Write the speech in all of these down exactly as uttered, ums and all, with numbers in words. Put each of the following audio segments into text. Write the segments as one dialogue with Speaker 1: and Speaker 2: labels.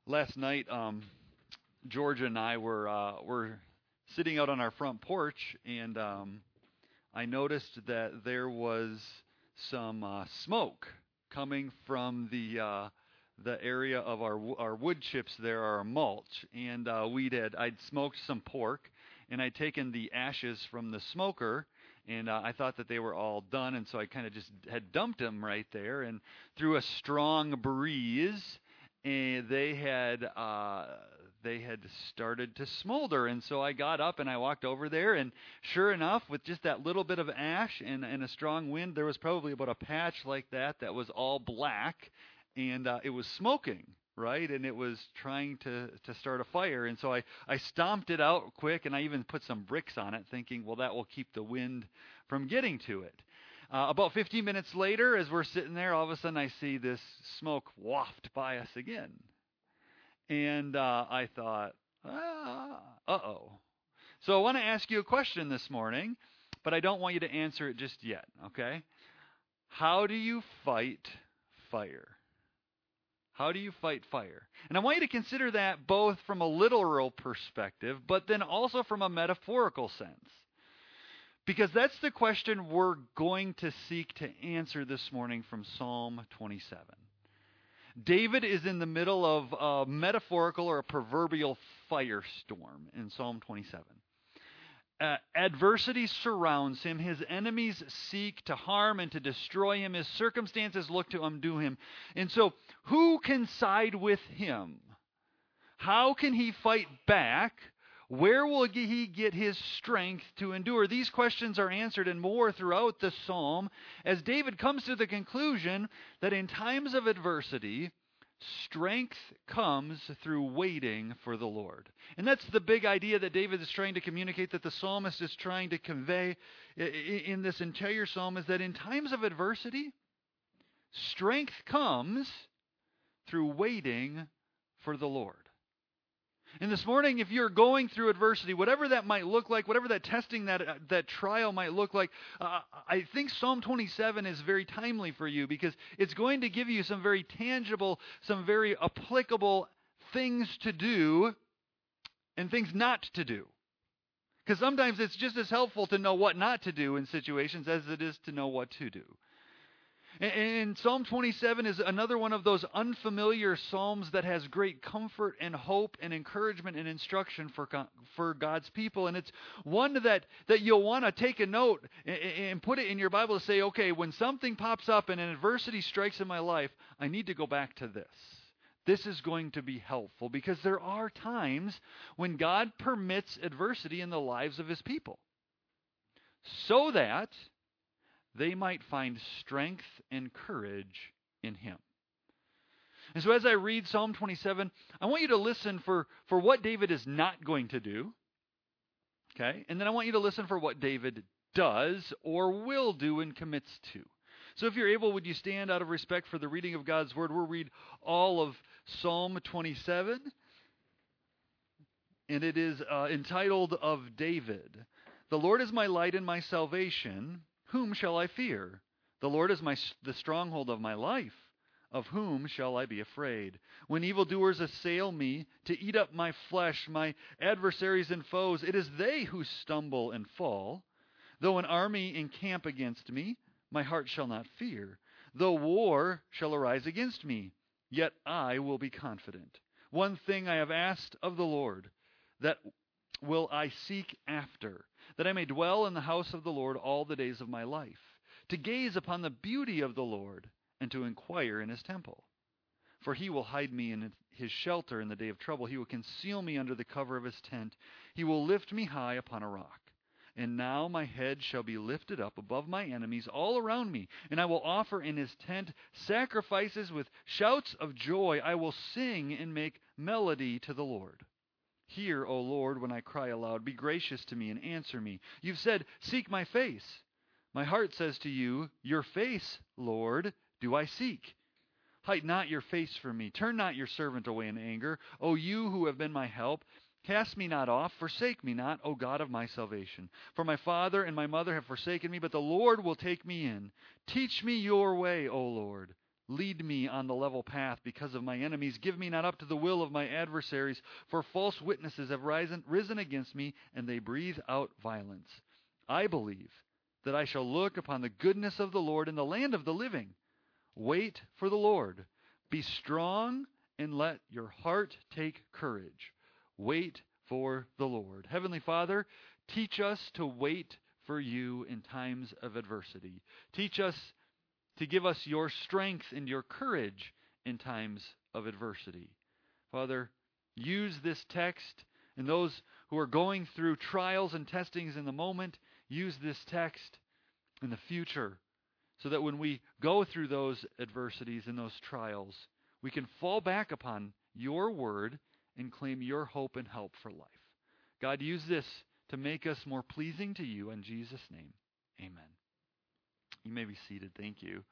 Speaker 1: Last night, um, Georgia and I were uh, were sitting out on our front porch, and um, I noticed that there was some uh, smoke coming from the uh, the area of our our wood chips there, our mulch, and uh, we'd had I'd smoked some pork, and I'd taken the ashes from the smoker, and uh, I thought that they were all done, and so I kind of just had dumped them right there, and through a strong breeze, and they had uh, they had started to smolder, and so I got up and I walked over there, and sure enough, with just that little bit of ash and, and a strong wind, there was probably about a patch like that that was all black, and uh, it was smoking, right? And it was trying to, to start a fire, and so I, I stomped it out quick, and I even put some bricks on it, thinking, well, that will keep the wind from getting to it. Uh, about fifteen minutes later, as we're sitting there, all of a sudden I see this smoke waft by us again. And uh, I thought, ah, uh-oh. So I want to ask you a question this morning, but I don't want you to answer it just yet, okay? How do you fight fire? How do you fight fire? And I want you to consider that both from a literal perspective, but then also from a metaphorical sense. Because that's the question we're going to seek to answer this morning from Psalm twenty-seven. David is in the middle of a metaphorical or a proverbial firestorm in Psalm twenty-seven. Uh, adversity surrounds him. His enemies seek to harm and to destroy him. His circumstances look to undo him. And so, who can side with him? How can he fight back? Where will he get his strength to endure? These questions are answered and more throughout the psalm as David comes to the conclusion that in times of adversity, strength comes through waiting for the Lord. And that's the big idea that David is trying to communicate, that the psalmist is trying to convey in this entire psalm, is that in times of adversity, strength comes through waiting for the Lord. And this morning, if you're going through adversity, whatever that might look like, whatever that testing, that uh, that trial might look like, uh, I think Psalm twenty-seven is very timely for you because it's going to give you some very tangible, some very applicable things to do and things not to do. Because sometimes it's just as helpful to know what not to do in situations as it is to know what to do. And Psalm twenty-seven is another one of those unfamiliar psalms that has great comfort and hope and encouragement and instruction for for God's people. And it's one that, that you'll want to take a note and put it in your Bible to say, okay, when something pops up and an adversity strikes in my life, I need to go back to this. This is going to be helpful because there are times when God permits adversity in the lives of His people so that they might find strength and courage in Him. And so as I read Psalm twenty-seven, I want you to listen for, for what David is not going to do. Okay? And then I want you to listen for what David does or will do and commits to. So if you're able, would you stand out of respect for the reading of God's Word? We'll read all of Psalm twenty-seven. And it is uh, entitled Of David. The Lord is my light and my salvation. Whom shall I fear? The Lord is my the stronghold of my life. Of whom shall I be afraid? When evildoers assail me to eat up my flesh, my adversaries and foes, it is they who stumble and fall. Though an army encamp against me, my heart shall not fear. Though war shall arise against me, yet I will be confident. One thing I have asked of the Lord, that will I seek after, that I may dwell in the house of the Lord all the days of my life, to gaze upon the beauty of the Lord and to inquire in His temple. For He will hide me in His shelter in the day of trouble. He will conceal me under the cover of His tent. He will lift me high upon a rock. And now my head shall be lifted up above my enemies all around me, and I will offer in His tent sacrifices with shouts of joy. I will sing and make melody to the Lord. Hear, O Lord, when I cry aloud. Be gracious to me and answer me. You've said, seek my face. My heart says to you, your face, Lord, do I seek. Hide not your face from me. Turn not your servant away in anger. O you who have been my help, cast me not off. Forsake me not, O God of my salvation. For my father and my mother have forsaken me, but the Lord will take me in. Teach me your way, O Lord. Lead me on the level path because of my enemies. Give me not up to the will of my adversaries, for false witnesses have risen, risen against me, and they breathe out violence. I believe that I shall look upon the goodness of the Lord in the land of the living. Wait for the Lord. Be strong and let your heart take courage. Wait for the Lord. Heavenly Father, teach us to wait for you in times of adversity. Teach us to give us your strength and your courage in times of adversity. Father, use this text, and those who are going through trials and testings in the moment, use this text in the future, so that when we go through those adversities and those trials, we can fall back upon your word and claim your hope and help for life. God, use this to make us more pleasing to you. In Jesus' name, amen. You may be seated. Thank you.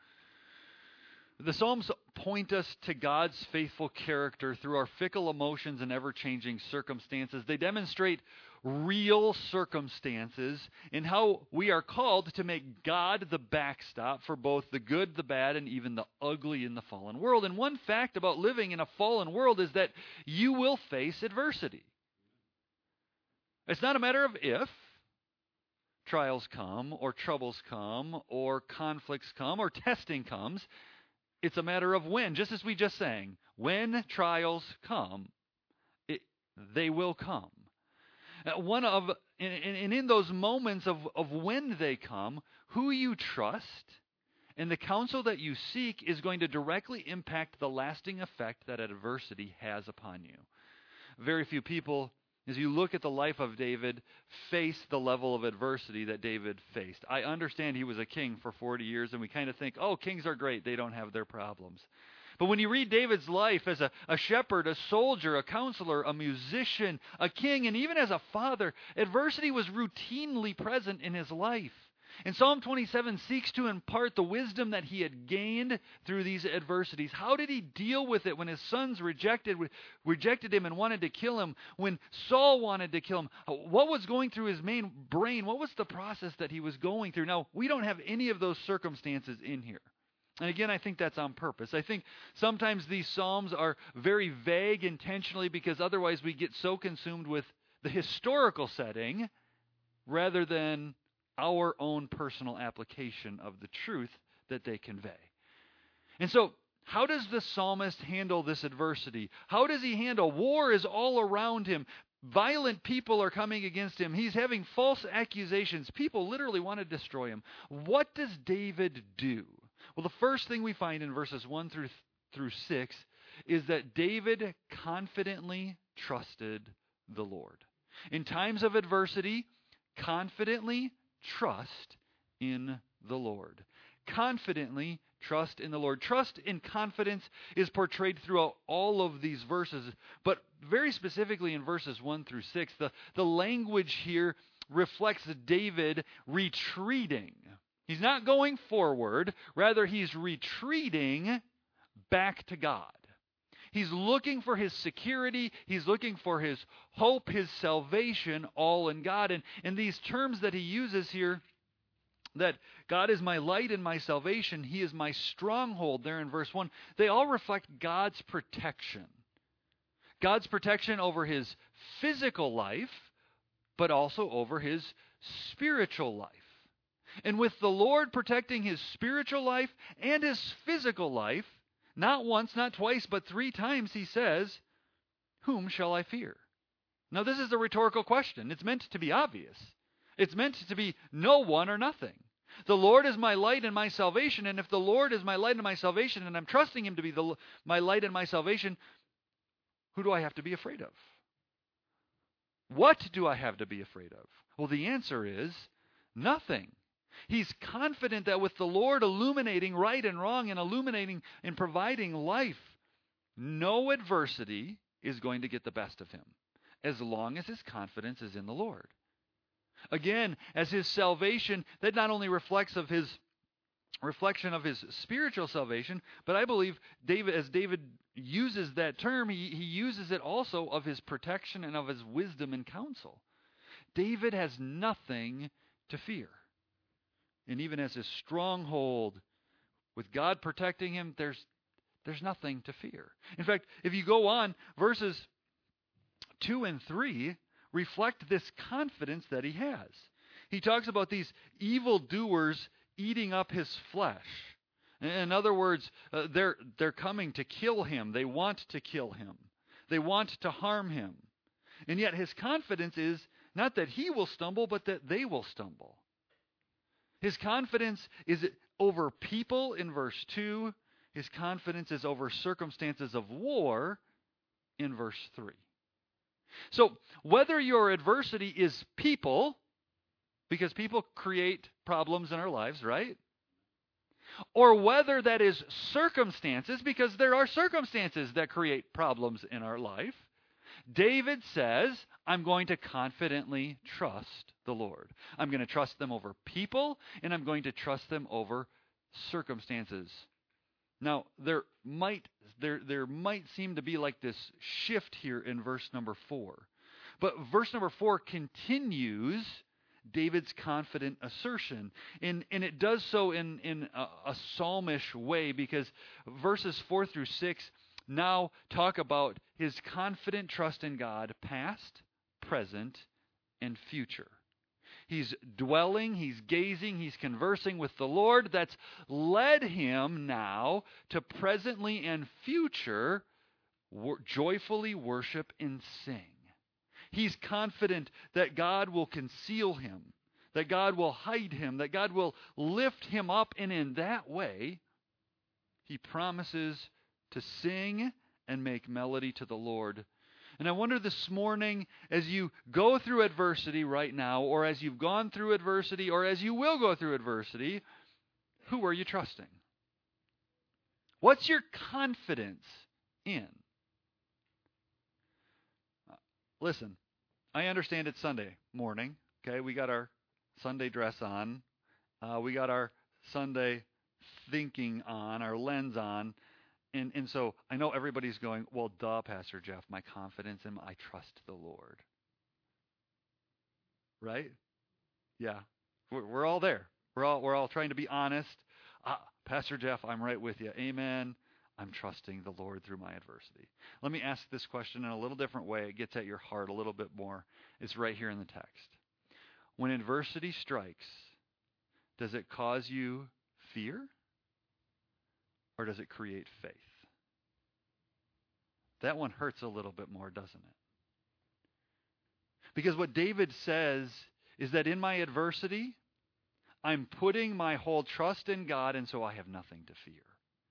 Speaker 1: The Psalms point us to God's faithful character through our fickle emotions and ever-changing circumstances. They demonstrate real circumstances and how we are called to make God the backstop for both the good, the bad, and even the ugly in the fallen world. And one fact about living in a fallen world is that you will face adversity. It's not a matter of if trials come, or troubles come, or conflicts come, or testing comes. It's a matter of when, just as we just sang. When trials come, it, they will come. Uh, one of, and, and in those moments of, of when they come, who you trust and the counsel that you seek is going to directly impact the lasting effect that adversity has upon you. Very few people, as you look at the life of David, face the level of adversity that David faced. I understand he was a king for forty years, and we kind of think, oh, kings are great. They don't have their problems. But when you read David's life as a, a shepherd, a soldier, a counselor, a musician, a king, and even as a father, adversity was routinely present in his life. And Psalm twenty-seven seeks to impart the wisdom that he had gained through these adversities. How did he deal with it when his sons rejected, rejected him and wanted to kill him? When Saul wanted to kill him? What was going through his main brain? What was the process that he was going through? Now, we don't have any of those circumstances in here. And again, I think that's on purpose. I think sometimes these Psalms are very vague intentionally because otherwise we get so consumed with the historical setting rather than our own personal application of the truth that they convey. And so, how does the psalmist handle this adversity? How does he handle war is all around him? Violent people are coming against him. He's having false accusations. People literally want to destroy him. What does David do? Well, the first thing we find in verses one through through six is that David confidently trusted the Lord. In times of adversity, confidently trust in the Lord. Confidently trust in the Lord. Trust and confidence is portrayed throughout all of these verses, but very specifically in verses one through six, the, the language here reflects David retreating. He's not going forward, rather he's retreating back to God. He's looking for his security. He's looking for his hope, his salvation, all in God. And, and these terms that he uses here, that God is my light and my salvation, he is my stronghold there in verse one, they all reflect God's protection. God's protection over his physical life, but also over his spiritual life. And with the Lord protecting his spiritual life and his physical life, not once, not twice, but three times he says, whom shall I fear? Now this is a rhetorical question. It's meant to be obvious. It's meant to be no one or nothing. The Lord is my light and my salvation, and if the Lord is my light and my salvation, and I'm trusting him to be the, my light and my salvation, who do I have to be afraid of? What do I have to be afraid of? Well, the answer is nothing. He's confident that with the Lord illuminating right and wrong and illuminating and providing life, no adversity is going to get the best of him as long as his confidence is in the Lord. Again, as his salvation, that not only reflects of his reflection of his spiritual salvation, but I believe David, as David uses that term, he, he uses it also of his protection and of his wisdom and counsel. David has nothing to fear. And even as his stronghold, With God protecting him, there's there's nothing to fear. In fact, if you go on, verses two and three reflect this confidence that he has. He talks about these evildoers eating up his flesh. In other words, uh, they're they're coming to kill him. They want to kill him. They want to harm him. And yet his confidence is not that he will stumble, but that they will stumble. His confidence is over people in verse two. His confidence is over circumstances of war in verse three. So whether your adversity is people, because people create problems in our lives, right? Or whether that is circumstances, because there are circumstances that create problems in our life, David says, I'm going to confidently trust the Lord. I'm going to trust them over people, and I'm going to trust them over circumstances. Now, there might there there might seem to be like this shift here in verse number four. But verse number four continues David's confident assertion. And, and it does so in, in a, a psalmish way, because verses four through six now talk about his confident trust in God, past, present, and future. He's dwelling, he's gazing, he's conversing with the Lord. That's led him now to presently and future wor- joyfully worship and sing. He's confident that God will conceal him, that God will hide him, that God will lift him up, and in that way, he promises to sing and make melody to the Lord. And I wonder this morning, as you go through adversity right now, or as you've gone through adversity, or as you will go through adversity, who are you trusting? What's your confidence in? Listen, I understand it's Sunday morning. Okay, we got our Sunday dress on. Uh, we got our Sunday thinking on, our lens on. And and so I know everybody's going, well, duh, Pastor Jeff, my confidence in, I trust the Lord. Right? Yeah, we're, we're all there. We're all we're all trying to be honest. Uh, Pastor Jeff, I'm right with you. Amen. I'm trusting the Lord through my adversity. Let me ask this question in a little different way. It gets at your heart a little bit more. It's right here in the text. When adversity strikes, does it cause you fear? Or does it create faith? That one hurts a little bit more, doesn't it? Because what David says is that in my adversity, I'm putting my whole trust in God, and so I have nothing to fear.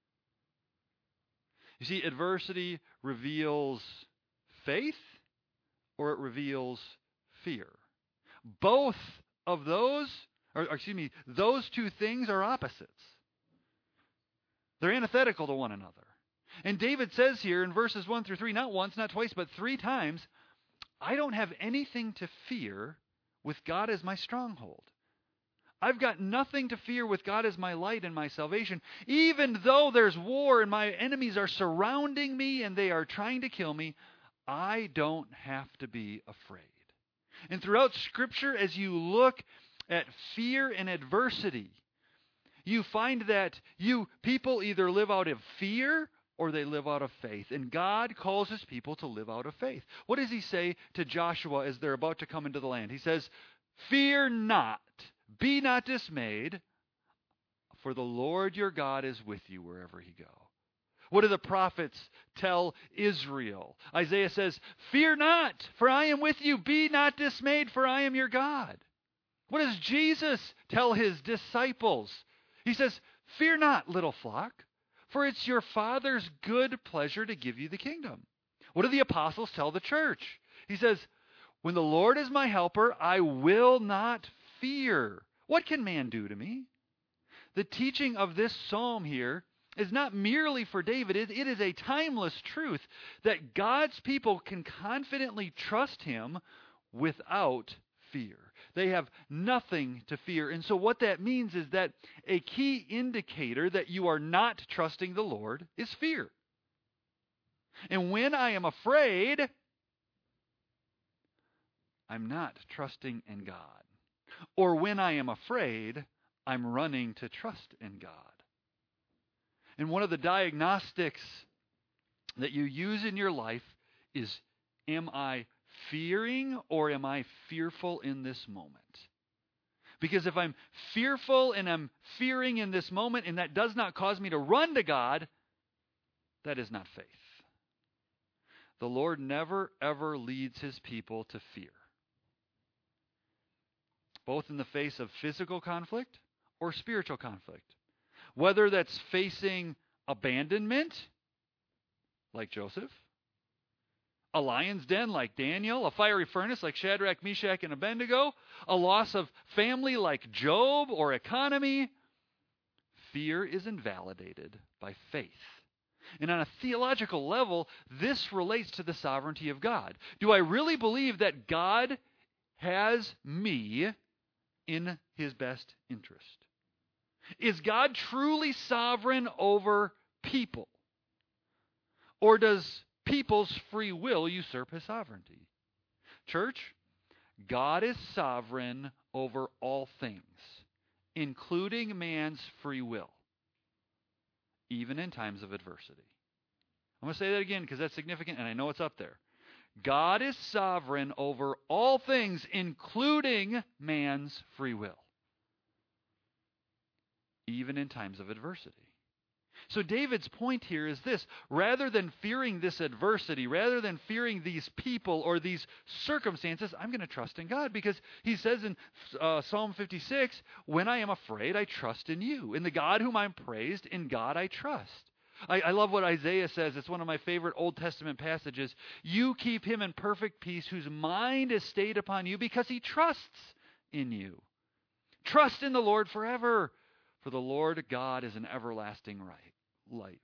Speaker 1: You see, adversity reveals faith, or it reveals fear. Both of those, or excuse me, those two things are opposites. They're antithetical to one another. And David says here in verses one through three, not once, not twice, but three times, I don't have anything to fear with God as my stronghold. I've got nothing to fear with God as my light and my salvation. Even though there's war and my enemies are surrounding me and they are trying to kill me, I don't have to be afraid. And throughout Scripture, as you look at fear and adversity, you find that you people either live out of fear or they live out of faith. And God calls his people to live out of faith. What does he say to Joshua as they're about to come into the land? He says, fear not, be not dismayed, for the Lord your God is with you wherever you go. What do the prophets tell Israel? Isaiah says, fear not, for I am with you. Be not dismayed, for I am your God. What does Jesus tell his disciples? He says, fear not, little flock, for it's your Father's good pleasure to give you the kingdom. What do the apostles tell the church? He says, when the Lord is my helper, I will not fear. What can man do to me? The teaching of this psalm here is not merely for David. It, it is a timeless truth that God's people can confidently trust him without fear. They have nothing to fear. And so what that means is that a key indicator that you are not trusting the Lord is fear. And when I am afraid, I'm not trusting in God. Or when I am afraid, I'm running to trust in God. And one of the diagnostics that you use in your life is, am I fearing or am I fearful in this moment? Because if I'm fearful and I'm fearing in this moment and that does not cause me to run to God, that is not faith. The Lord never, ever leads his people to fear, both in the face of physical conflict or spiritual conflict. Whether that's facing abandonment, like Joseph, a lion's den like Daniel, a fiery furnace like Shadrach, Meshach, and Abednego, a loss of family like Job or economy, fear is invalidated by faith. And on a theological level, this relates to the sovereignty of God. Do I really believe that God has me in his best interest? Is God truly sovereign over people? Or does people's free will usurp his sovereignty? Church, God is sovereign over all things, including man's free will, even in times of adversity. I'm going to say that again because that's significant, and I know it's up there. God is sovereign over all things, including man's free will, even in times of adversity. So David's point here is this: rather than fearing this adversity, rather than fearing these people or these circumstances, I'm going to trust in God, because he says in uh, Psalm fifty-six, when I am afraid, I trust in you. In the God whom I'm praised, in God I trust. I, I love what Isaiah says. It's one of my favorite Old Testament passages. You keep him in perfect peace whose mind is stayed upon you because he trusts in you. Trust in the Lord forever, for the Lord God is an everlasting right. light.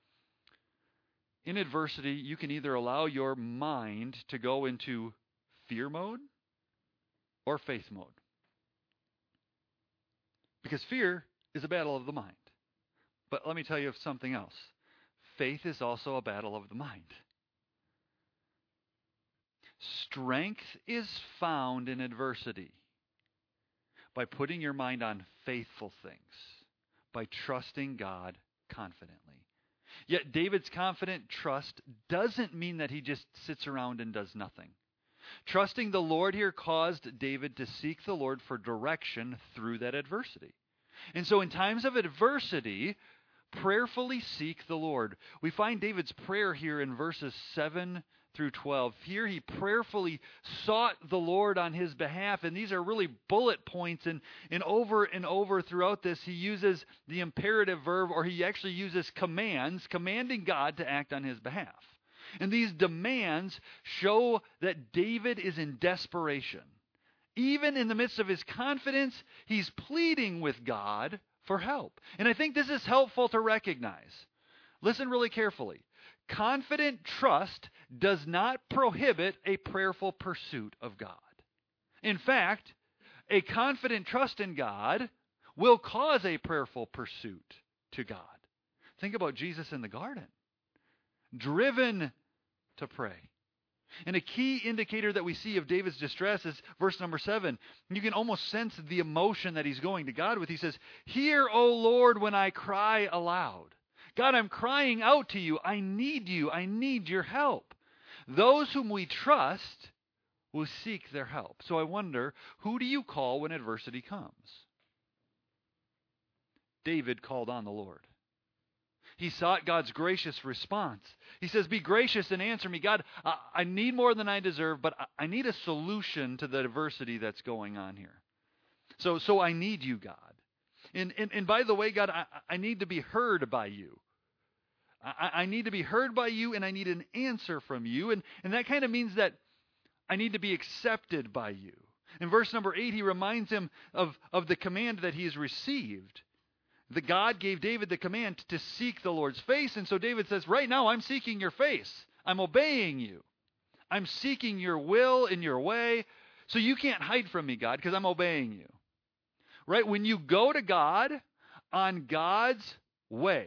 Speaker 1: In adversity, you can either allow your mind to go into fear mode or faith mode. Because fear is a battle of the mind. But let me tell you of something else. Faith is also a battle of the mind. Strength is found in adversity by putting your mind on faithful things, by trusting God confidently. Yet David's confident trust doesn't mean that he just sits around and does nothing. Trusting the Lord here caused David to seek the Lord for direction through that adversity. And so in times of adversity, prayerfully seek the Lord. We find David's prayer here in verses seven through twelve. Here he prayerfully sought the Lord on his behalf, and these are really bullet points, and, and over and over throughout this he uses the imperative verb, or he actually uses commands, commanding God to act on his behalf. And these demands show that David is in desperation. Even in the midst of his confidence, he's pleading with God for help. And I think this is helpful to recognize. Listen really carefully. Confident trust does not prohibit a prayerful pursuit of God. In fact, a confident trust in God will cause a prayerful pursuit to God. Think about Jesus in the garden, driven to pray. And a key indicator that we see of David's distress is verse number seven. You can almost sense the emotion that he's going to God with. He says, "Hear, O Lord, when I cry aloud." God, I'm crying out to you. I need you. I need your help. Those whom we trust will seek their help. So I wonder, who do you call when adversity comes? David called on the Lord. He sought God's gracious response. He says, be gracious and answer me. God, I, I need more than I deserve, but I, I need a solution to the adversity that's going on here. So, so I need you, God. And, and, and by the way, God, I, I need to be heard by you. I, I need to be heard by you, and I need an answer from you. And, and that kind of means that I need to be accepted by you. In verse number eight, he reminds him of, of the command that he has received. The God gave David the command to seek the Lord's face. And so David says, right now I'm seeking your face. I'm obeying you. I'm seeking your will in your way. So you can't hide from me, God, because I'm obeying you. Right? When you go to God on God's way,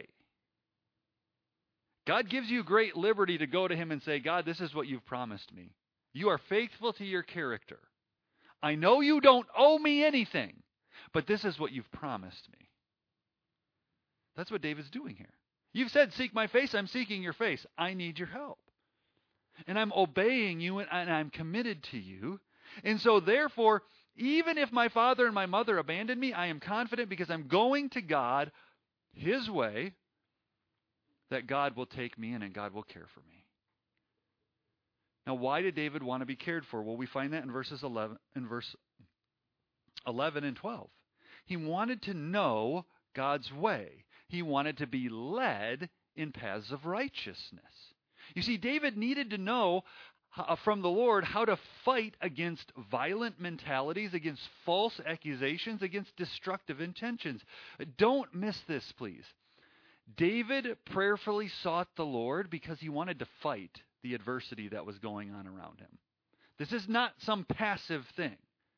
Speaker 1: God gives you great liberty to go to him and say, God, this is what you've promised me. You are faithful to your character. I know you don't owe me anything, but this is what you've promised me. That's what David's doing here. You've said, seek my face. I'm seeking your face. I need your help. And I'm obeying you, and I'm committed to you. And so therefore, even if my father and my mother abandon me, I am confident because I'm going to God his way, that God will take me in and God will care for me. Now, why did David want to be cared for? Well, we find that in verses eleven, in verse eleven and twelve. He wanted to know God's way. He wanted to be led in paths of righteousness. You see, David needed to know uh, from the Lord how to fight against violent mentalities, against false accusations, against destructive intentions. Don't miss this, please. David prayerfully sought the Lord because he wanted to fight the adversity that was going on around him. This is not some passive thing.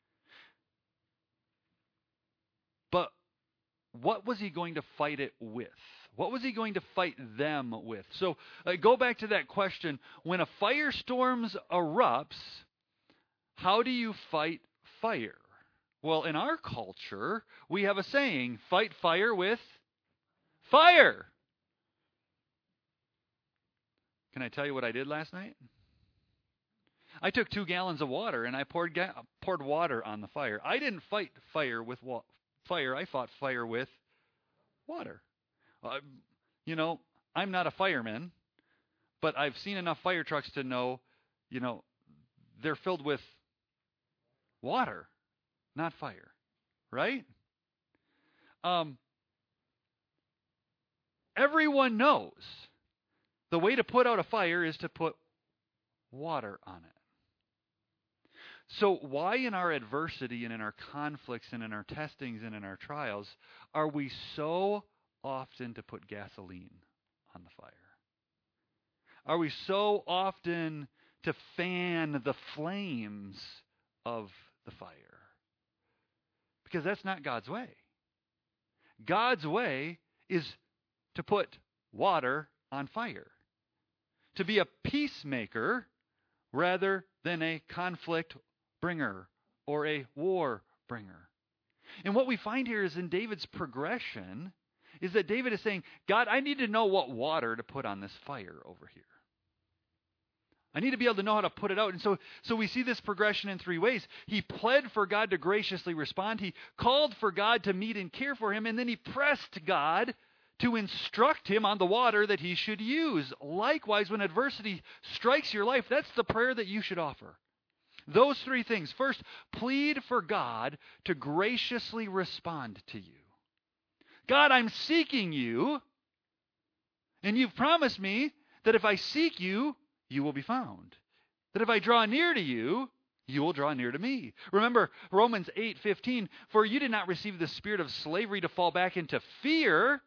Speaker 1: But what was he going to fight it with? What was he going to fight them with? So uh, go back to that question. When a firestorm erupts, how do you fight fire? Well, in our culture, we have a saying, fight fire with fire. Can I tell you what I did last night? I took two gallons of water and I poured ga- poured water on the fire. I didn't fight fire with wa- fire. I fought fire with water. Uh, you know, I'm not a fireman, but I've seen enough fire trucks to know, you know, they're filled with water, not fire, right? Um, everyone knows the way to put out a fire is to put water on it. So why in our adversity and in our conflicts and in our testings and in our trials are we so often to put gasoline on the fire? Are we so often to fan the flames of the fire? Because that's not God's way. God's way is to put water on fire, to be a peacemaker rather than a conflict bringer or a war bringer. And what we find here is in David's progression is that David is saying, God, I need to know what water to put on this fire over here. I need to be able to know how to put it out. And so, so we see this progression in three ways. He pled for God to graciously respond. He called for God to meet and care for him. And then he pressed God to instruct him on the water that he should use. Likewise, when adversity strikes your life, that's the prayer that you should offer. Those three things. First, plead for God to graciously respond to you. God, I'm seeking you, and you've promised me that if I seek you, you will be found. That if I draw near to you, you will draw near to me. Remember Romans eight fifteen, for you did not receive the spirit of slavery to fall back into fear,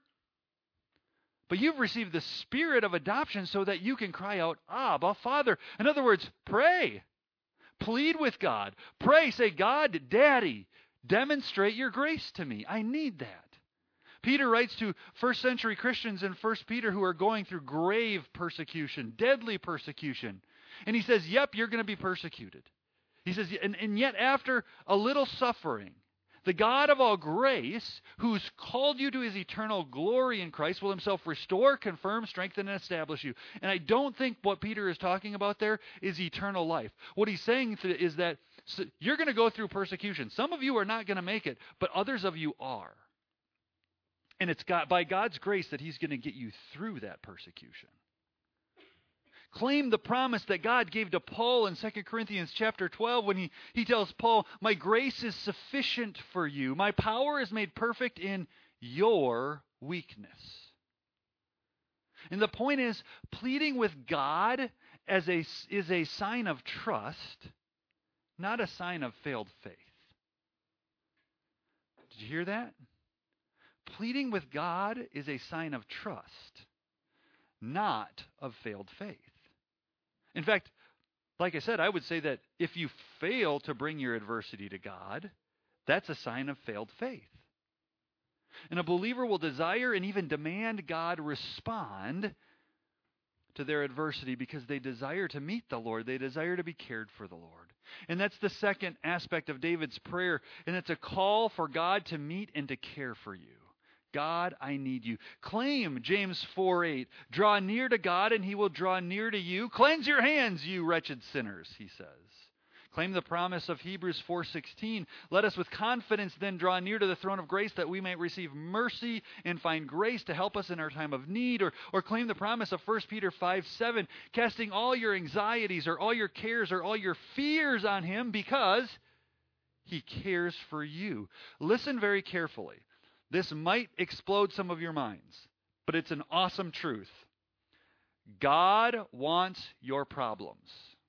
Speaker 1: but you've received the spirit of adoption so that you can cry out, Abba, Father. In other words, pray. Plead with God. Pray. Say, God, Daddy, demonstrate your grace to me. I need that. Peter writes to first century Christians in First Peter who are going through grave persecution, deadly persecution. And he says, yep, you're going to be persecuted. He says, and, and yet after a little suffering, the God of all grace, who's called you to his eternal glory in Christ, will himself restore, confirm, strengthen, and establish you. And I don't think what Peter is talking about there is eternal life. What he's saying is that you're going to go through persecution. Some of you are not going to make it, but others of you are. And it's God, by God's grace that he's going to get you through that persecution. Claim the promise that God gave to Paul in Second Corinthians chapter twelve when he, he tells Paul, my grace is sufficient for you. My power is made perfect in your weakness. And the point is, pleading with God as a, is a sign of trust, not a sign of failed faith. Did you hear that? Pleading with God is a sign of trust, not of failed faith. In fact, like I said, I would say that if you fail to bring your adversity to God, that's a sign of failed faith. And a believer will desire and even demand God respond to their adversity because they desire to meet the Lord. They desire to be cared for the Lord. And that's the second aspect of David's prayer, and it's a call for God to meet and to care for you. God, I need you. Claim James four eight. Draw near to God, and he will draw near to you. Cleanse your hands, you wretched sinners, he says. Claim the promise of Hebrews four sixteen. Let us with confidence then draw near to the throne of grace that we may receive mercy and find grace to help us in our time of need. Or, or claim the promise of First Peter five seven. Casting all your anxieties or all your cares or all your fears on him because he cares for you. Listen very carefully. This might explode some of your minds, but it's an awesome truth. God wants your problems.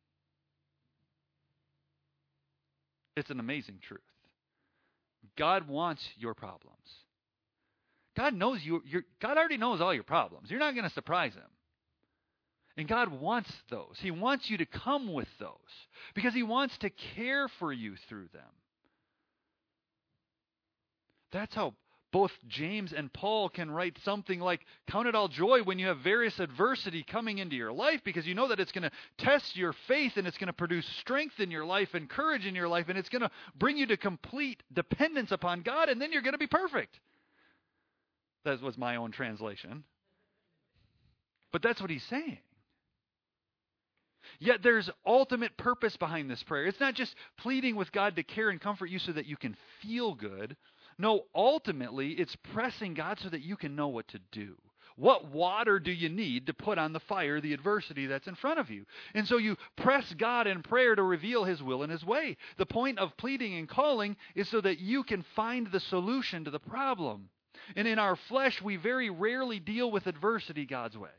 Speaker 1: It's an amazing truth. God wants your problems. God knows you. You're, God already knows all your problems. You're not going to surprise him. And God wants those. He wants you to come with those because he wants to care for you through them. That's how both James and Paul can write something like, count it all joy when you have various adversity coming into your life, because you know that it's going to test your faith and it's going to produce strength in your life and courage in your life, and it's going to bring you to complete dependence upon God, and then you're going to be perfect. That was my own translation. But that's what he's saying. Yet there's ultimate purpose behind this prayer. It's not just pleading with God to care and comfort you so that you can feel good. No, ultimately, it's pressing God so that you can know what to do. What water do you need to put on the fire, the adversity that's in front of you? And so you press God in prayer to reveal his will and his way. The point of pleading and calling is so that you can find the solution to the problem. And in our flesh, we very rarely deal with adversity God's way.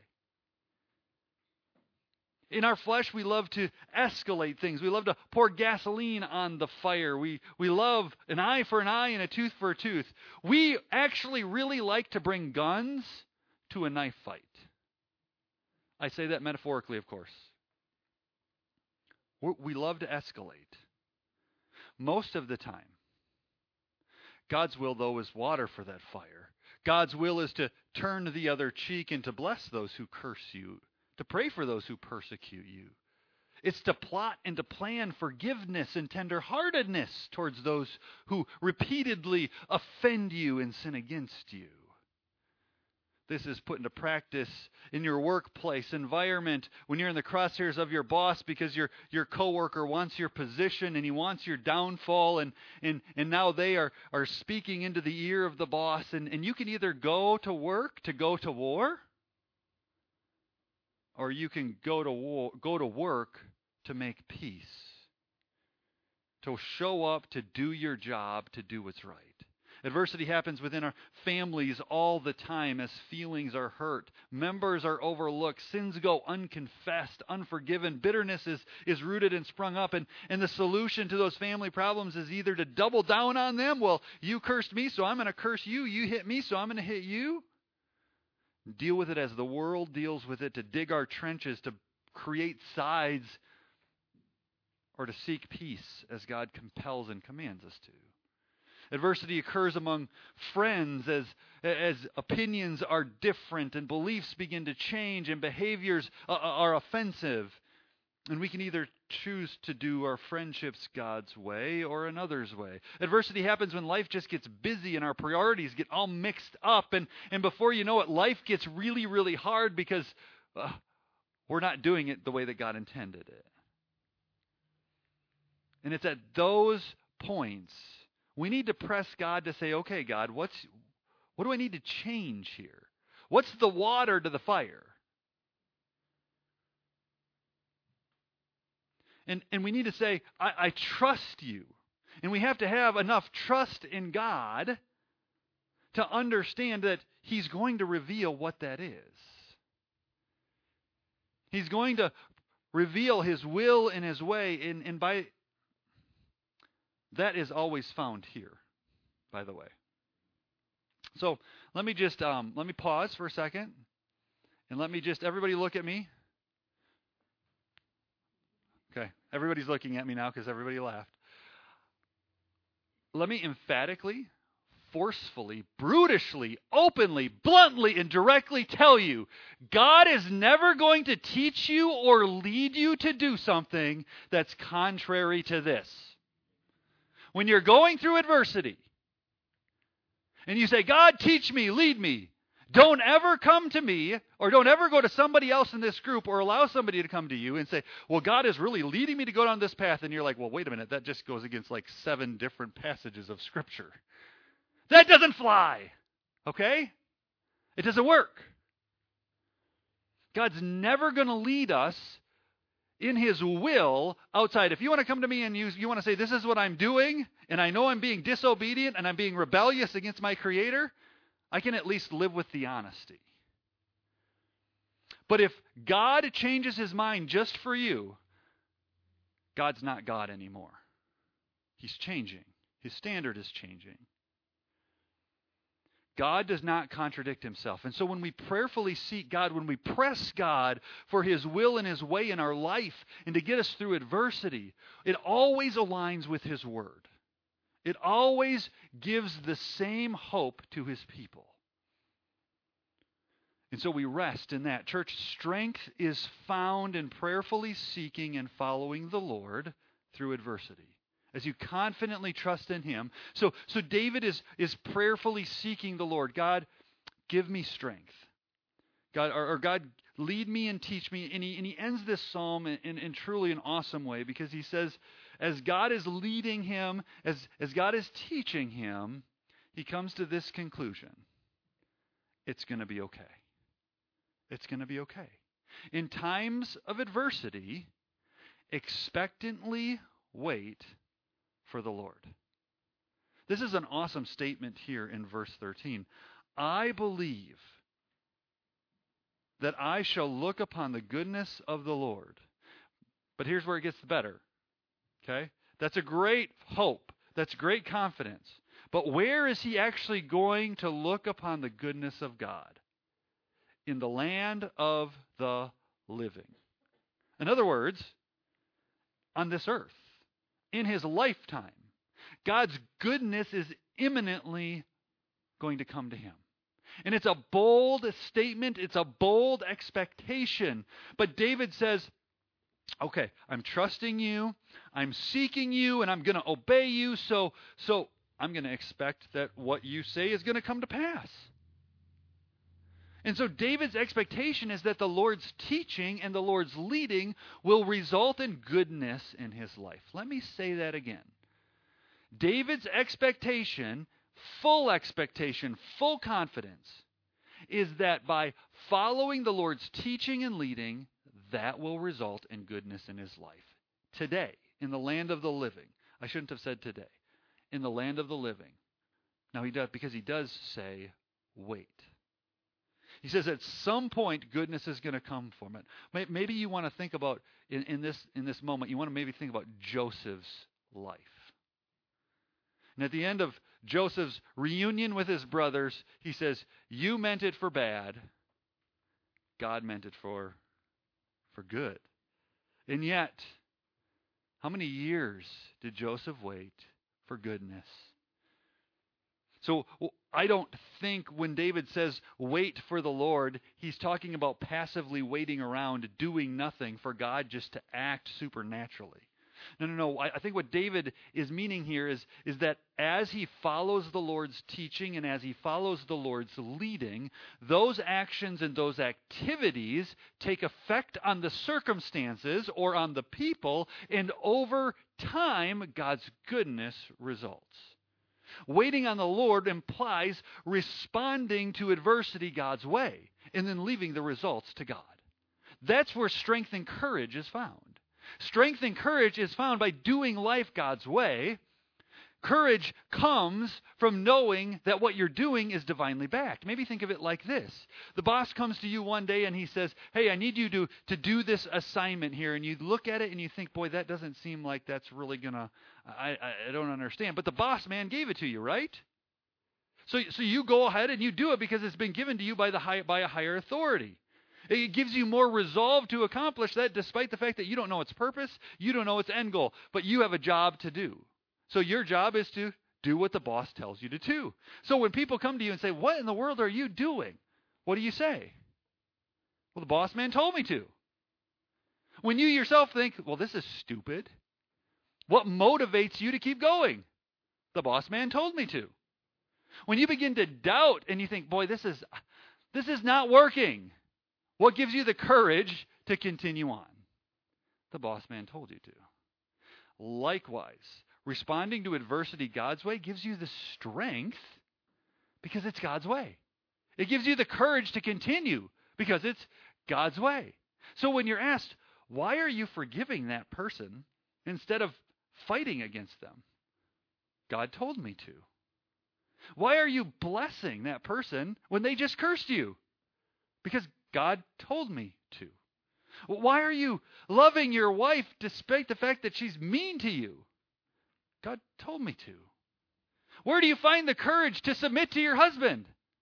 Speaker 1: In our flesh, we love to escalate things. We love to pour gasoline on the fire. We, we love an eye for an eye and a tooth for a tooth. We actually really like to bring guns to a knife fight. I say that metaphorically, of course. We're, we love to escalate. Most of the time, God's will, though, is water for that fire. God's will is to turn the other cheek and to bless those who curse you, to pray for those who persecute you. It's to plot and to plan forgiveness and tenderheartedness towards those who repeatedly offend you and sin against you. This is put into practice in your workplace environment when you're in the crosshairs of your boss because your, your coworker wants your position and he wants your downfall, and, and, and now they are, are speaking into the ear of the boss, and, and you can either go to work to go to war, or you can go to war, go to work to make peace, to show up, to do your job, to do what's right. Adversity happens within our families all the time as feelings are hurt. Members are overlooked. Sins go unconfessed, unforgiven. Bitterness is, is rooted and sprung up. And, and the solution to those family problems is either to double down on them. Well, you cursed me, so I'm going to curse you. You hit me, so I'm going to hit you. Deal with it as the world deals with it, to dig our trenches, to create sides, or to seek peace as God compels and commands us to. Adversity occurs among friends as, as opinions are different and beliefs begin to change and behaviors are offensive. And we can either choose to do our friendships God's way or another's way. Adversity happens when life just gets busy and our priorities get all mixed up. And, and before you know it, life gets really, really hard because uh, we're not doing it the way that God intended it. And it's at those points we need to press God to say, okay, God, what's what do I need to change here? What's the water to the fire? And, and we need to say, I, I trust you. And we have to have enough trust in God to understand that he's going to reveal what that is. He's going to reveal his will and his way, and, and by that is always found here, by the way. So let me just um, let me pause for a second, and let me just everybody look at me. Okay, everybody's looking at me now because everybody laughed. Let me emphatically, forcefully, brutishly, openly, bluntly, and directly tell you, God is never going to teach you or lead you to do something that's contrary to this. When you're going through adversity, and you say, God, teach me, lead me. Don't ever come to me, or don't ever go to somebody else in this group, or allow somebody to come to you and say, well, God is really leading me to go down this path. And you're like, well, wait a minute, that just goes against like seven different passages of Scripture. That doesn't fly, okay? It doesn't work. God's never going to lead us in His will outside. If you want to come to me and you, you want to say, this is what I'm doing, and I know I'm being disobedient and I'm being rebellious against my Creator, I can at least live with the honesty. But if God changes His mind just for you, God's not God anymore. He's changing. His standard is changing. God does not contradict Himself. And so when we prayerfully seek God, when we press God for His will and His way in our life and to get us through adversity, it always aligns with His Word. It always gives the same hope to His people. And so we rest in that. Church, strength is found in prayerfully seeking and following the Lord through adversity, as you confidently trust in Him. So, so David is, is prayerfully seeking the Lord. God, give me strength. God, or, or God, lead me and teach me. And he, and he ends this psalm in, in, in truly an awesome way, because he says, as God is leading him, as, as God is teaching him, he comes to this conclusion. It's going to be okay. It's going to be okay. In times of adversity, expectantly wait for the Lord. This is an awesome statement here in verse thirteen. I believe that I shall look upon the goodness of the Lord. But here's where it gets better. Okay? That's a great hope. That's great confidence. But where is he actually going to look upon the goodness of God? In the land of the living. In other words, on this earth. In his lifetime, God's goodness is imminently going to come to him. And it's a bold statement. It's a bold expectation. But David says, okay, I'm trusting you. I'm seeking you, and I'm going to obey you. So, so I'm going to expect that what you say is going to come to pass. And so David's expectation is that the Lord's teaching and the Lord's leading will result in goodness in his life. Let me say that again. David's expectation, full expectation, full confidence, is that by following the Lord's teaching and leading, that will result in goodness in his life. Today, in the land of the living. I shouldn't have said today. In the land of the living. Now he does, because he does say, wait. He says at some point goodness is going to come from it. Maybe you want to think about, in, in, this, in this moment, you want to maybe think about Joseph's life. And at the end of Joseph's reunion with his brothers, he says, you meant it for bad. God meant it for, for good. And yet, how many years did Joseph wait for goodness? So I don't think when David says wait for the Lord, he's talking about passively waiting around, doing nothing for God just to act supernaturally. No, no, no. I think what David is meaning here is, is that as he follows the Lord's teaching and as he follows the Lord's leading, those actions and those activities take effect on the circumstances or on the people, and over time, God's goodness results. Waiting on the Lord implies responding to adversity God's way and then leaving the results to God. That's where strength and courage is found. Strength and courage is found by doing life God's way. Courage comes from knowing that what you're doing is divinely backed. Maybe think of it like this. The boss comes to you one day and he says, hey, I need you to, to do this assignment here. And you look at it and you think, boy, that doesn't seem like that's really going to, I, I don't understand. But the boss man gave it to you, right? So, so you go ahead and you do it because it's been given to you by, the high, by a higher authority. It gives you more resolve to accomplish that despite the fact that you don't know its purpose, you don't know its end goal, but you have a job to do. So your job is to do what the boss tells you to do. So when people come to you and say, what in the world are you doing? What do you say? Well, the boss man told me to. When you yourself think, well, this is stupid, what motivates you to keep going? The boss man told me to. When you begin to doubt and you think, boy, this is this is not working, what gives you the courage to continue on? The boss man told you to. Likewise, responding to adversity God's way gives you the strength because it's God's way. It gives you the courage to continue because it's God's way. So when you're asked, why are you forgiving that person instead of fighting against them? God told me to. Why are you blessing that person when they just cursed you? Because God told me to. Why are you loving your wife despite the fact that she's mean to you? God told me to. Where do you find the courage to submit to your husband?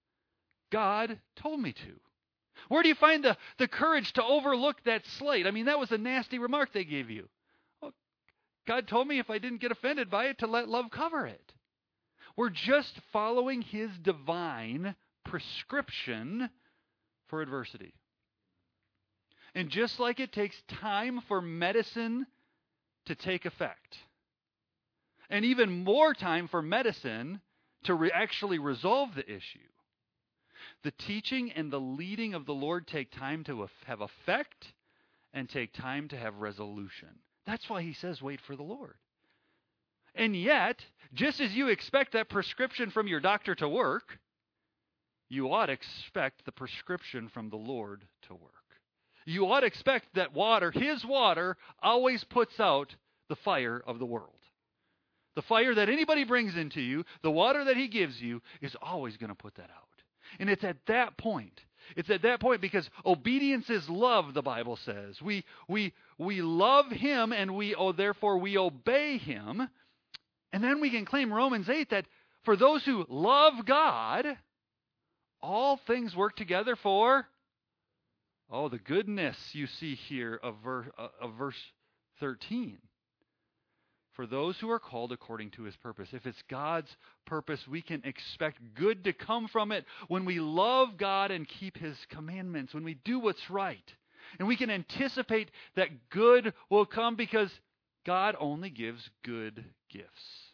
Speaker 1: God told me to. Where do you find the, the courage to overlook that slight? I mean, that was a nasty remark they gave you. Well, God told me if I didn't get offended by it to let love cover it. We're just following His divine prescription for adversity. And just like it takes time for medicine to take effect, and even more time for medicine to re- actually resolve the issue, the teaching and the leading of the Lord take time to have effect and take time to have resolution. That's why He says, wait for the Lord. And yet, just as you expect that prescription from your doctor to work, you ought to expect the prescription from the Lord to work. You ought to expect that water, His water, always puts out the fire of the world. The fire that anybody brings into you, the water that He gives you, is always going to put that out. And it's at that point. It's at that point because obedience is love, the Bible says. We we we love Him and we oh therefore we obey Him. And then we can claim Romans eight that for those who love God, all things work together for oh the goodness you see here of verse of verse thirteen. For those who are called according to His purpose. If it's God's purpose, we can expect good to come from it when we love God and keep His commandments, when we do what's right. And we can anticipate that good will come because God only gives good gifts.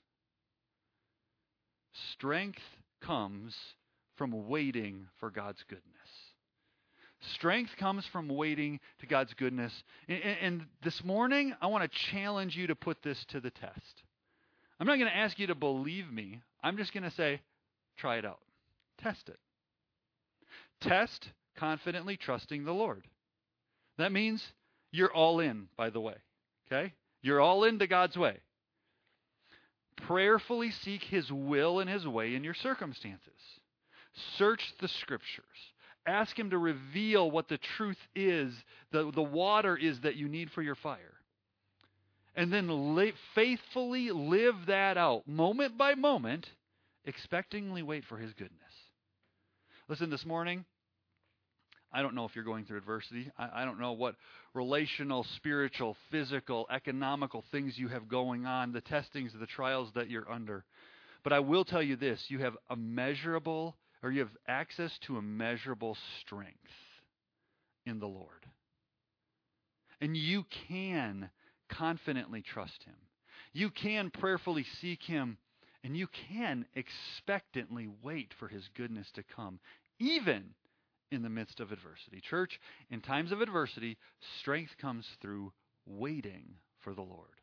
Speaker 1: Strength comes from waiting for God's goodness. Strength comes from waiting to God's goodness. And, and this morning, I want to challenge you to put this to the test. I'm not going to ask you to believe me. I'm just going to say, try it out. Test it. Test confidently trusting the Lord. That means you're all in, by the way. Okay? You're all into God's way. Prayerfully seek His will and His way in your circumstances. Search the Scriptures. Ask Him to reveal what the truth is, the, the water is that you need for your fire. And then li- faithfully live that out, moment by moment, expectingly wait for His goodness. Listen, this morning, I don't know if you're going through adversity. I, I don't know what relational, spiritual, physical, economical things you have going on, the testings, the trials that you're under. But I will tell you this, you have immeasurable or you have access to immeasurable strength in the Lord. And you can confidently trust Him. You can prayerfully seek Him, and you can expectantly wait for His goodness to come, even in the midst of adversity. Church, in times of adversity, strength comes through waiting for the Lord.